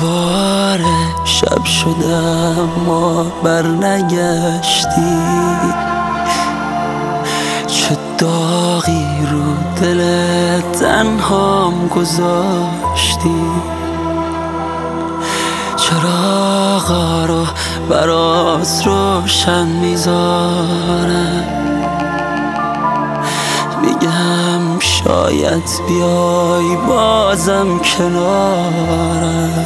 دوباره شب شده اما برنگشتی، چه داغی رو دل تنهام گذاشتی. چراغا رو برات روشن میذارم، میگم شاید بیای بازم کنارم.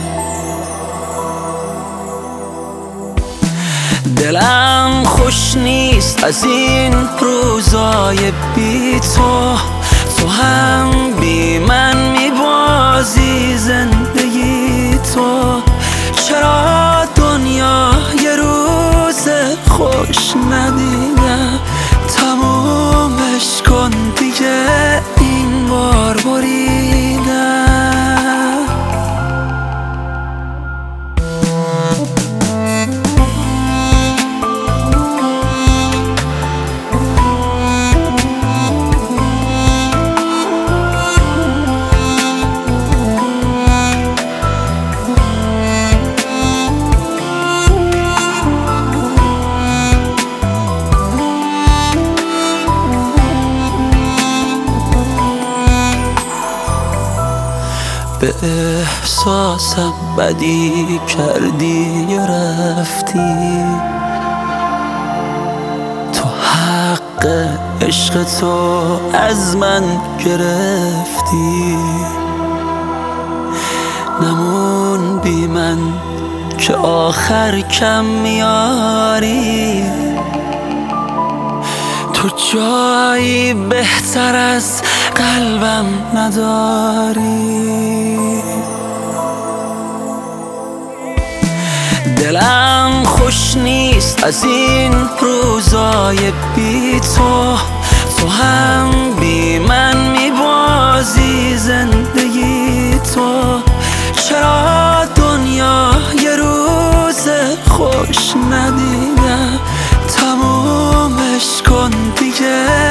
دلم خوش نیست از این روزای بی تو هم بی من میبازی زندگی تو. چرا دنیا یه روز خوش ندیدم، تمومش کن دیگه این بار بریدم. به احساسم بدی کردی و رفتی، تو حق عشق تو از من گرفتی. نمون بی من که آخر کم میاری، تو جایی بهتر از قلبم نداری. دلم خوش نیست از این روزای بی تو هم بی من میبازی زندگی تو. چرا دنیا یه روز خوش ندیدم، تمومش کن دیگه